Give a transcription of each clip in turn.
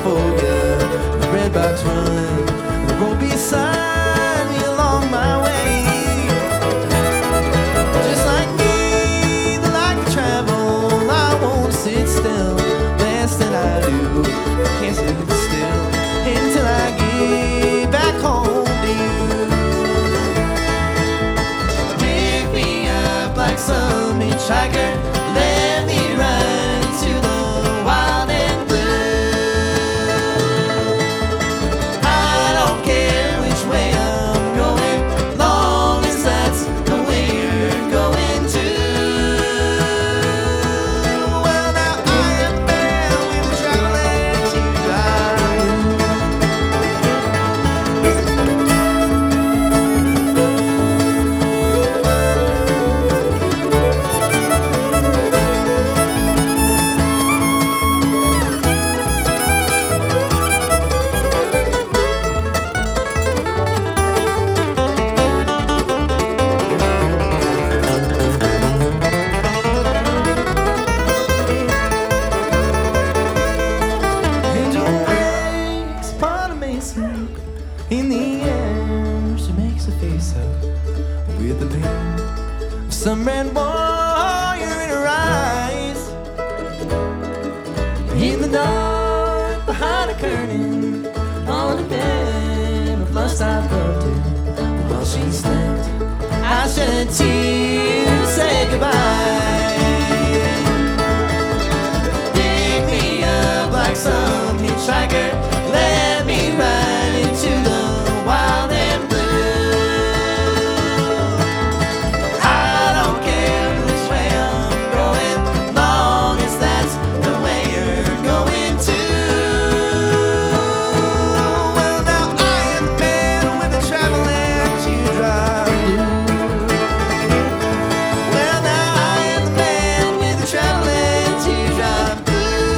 for you. The red box run, the road beside me along my way. Just like me, the light can travel. I won't sit still, less than I do. I can't sit still until I get back home to you. Pick me up like some hitchhiker. Let me ride into the wild and blue. I don't care which way I'm going, long as that's the way you're going too. Well, now I am a man with a traveling to in the air, she makes a face up with the pain of some red warrior in her eyes. In the dark, behind a curtain, on a bed of lust, I've loved her while she slept. I shed tears, say goodbye. Pick me up like some hitchhiker. Let me ride into the wild and blue. I don't care which way I'm going, long as that's the way you're going too. Well, now I am the man with the traveling teardrop blue. Well, now I am the man with the traveling teardrop blue.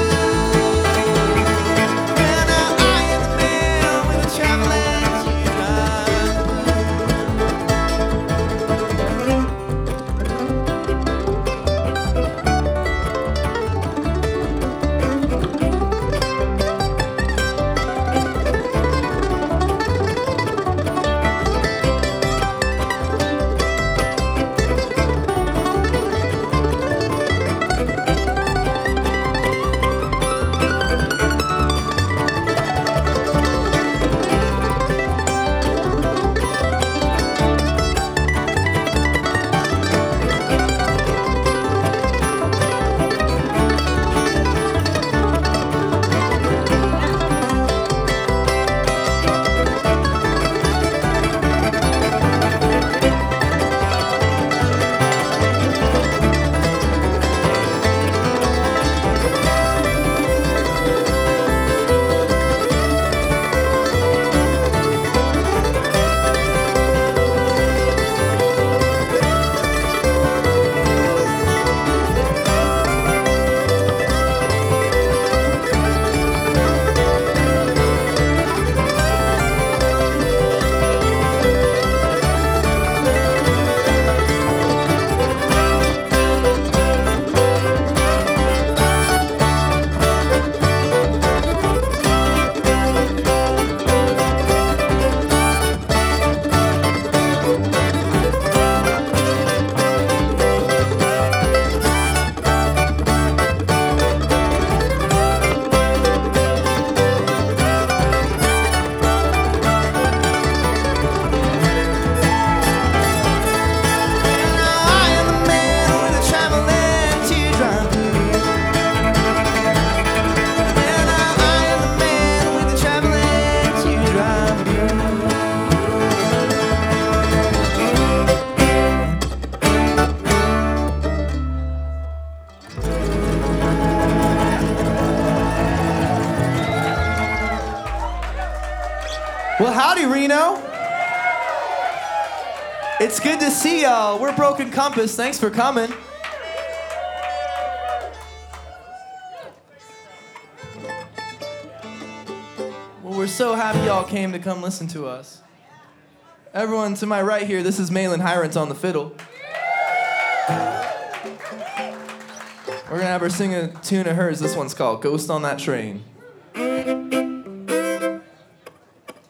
Well, howdy, Reno. It's good to see y'all. We're Broken Compass. Thanks for coming. Well, we're so happy y'all came to come listen to us. Everyone to my right here, this is Malin Hirant on the fiddle. We're gonna have her sing a tune of hers. This one's called Ghost on That Train.